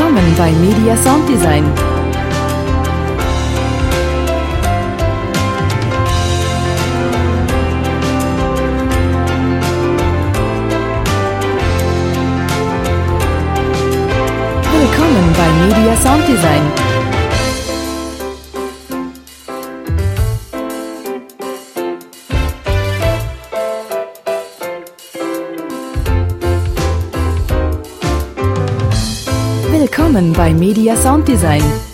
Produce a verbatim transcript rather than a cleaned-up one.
Willkommen bei Media Sound Design. Willkommen bei Media Sound Design. Willkommen bei Media Sound Design.